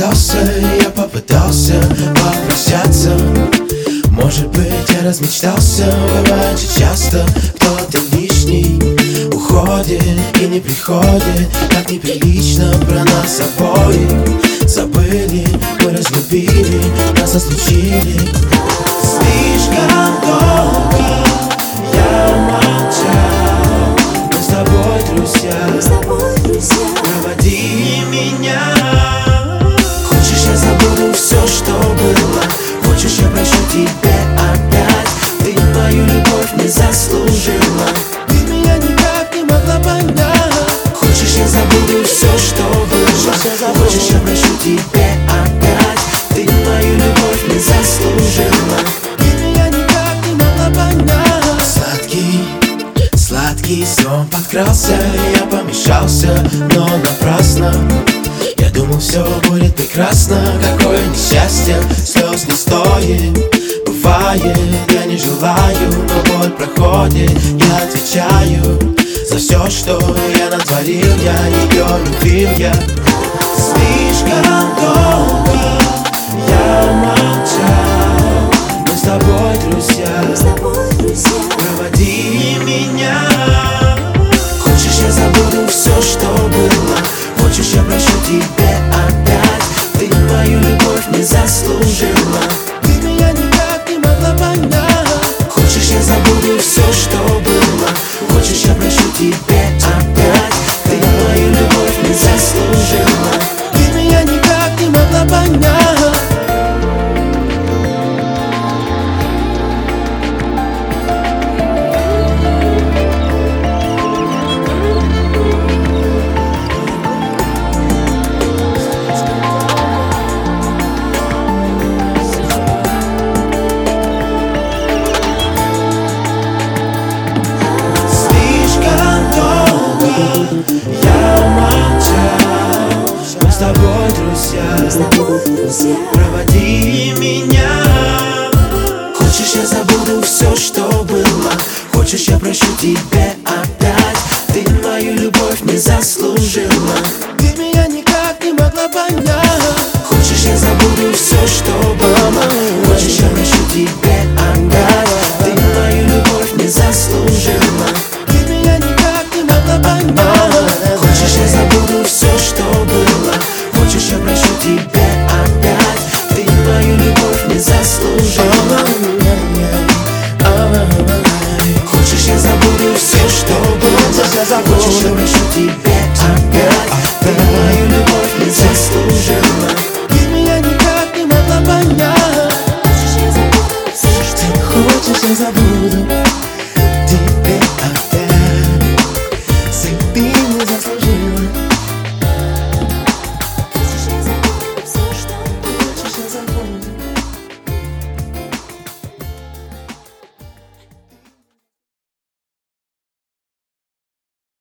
остался, я попытался попрощаться. Может быть, я размечтался. Бывает же часто, кто-то лишний уходит и не приходит. Так неприлично про нас обоих. Забыли, мы разлюбили, нас разлучили. Слишком долго я молчал. Мы с тобой друзья, проводи меня. Хочешь, я забуду все, что было? Хочешь, я прощу тебе опять? Ты мою любовь не заслужила. Ты меня никак не могла понять. Хочешь, я забуду все, что было? Хочешь, я прощу тебе опять? Ты мою любовь не заслужила. Ты меня никак не могла понять. Сладкий сон подкрался, я помешался, но напрасно. Я думал, все будет прекрасно. Какое несчастье, слез не стоит. Бывает, я не желаю, но боль проходит. Я отвечаю за все, что я натворил. Я ее любил, я слишком долго я молчал. Мы с тобой друзья, проводи меня. Хочешь, я забуду все, что было? Хочешь, я прощу тебе опять? Ты мою любовь не заслужила. Ты меня никак не могла понять. Хочешь, я забуду все, что было? Хочешь, я прощу тебе опять? Ты мою любовь не заслужила. Ты меня никак не могла понять. Я молчал, мы с тобой друзья, проводи меня. Хочешь, я забуду все, что было? Хочешь, я прощу тебе опять? Ты мою любовь не заслужила. Ты меня никак не могла понять. Хочешь, я забуду все, что